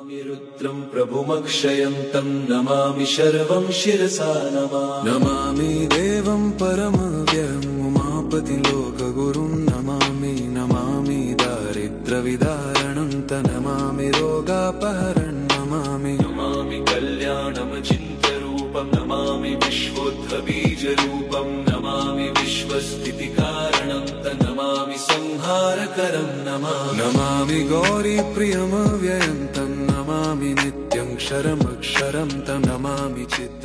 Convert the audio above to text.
नमामि रुद्रं प्रभुमक्षयं तं नमामि शर्वं शिरसा नमामि देवं परमव्ययम् उमापतिं लोकगुरुं नमामि दारिद्र्यविदारणं तं नमामि रोगापहरणं नमामि कल्याणमचिन्त्यरूपं नमामि विश्वोत्थबीजरूपं नमामि विश्वस्थितिकारणं तं नमामि संहारकरं नमामि गौरीप्रियमव्ययं तं नमामि नित्यं क्षरमक्षरं तं नमामि चित्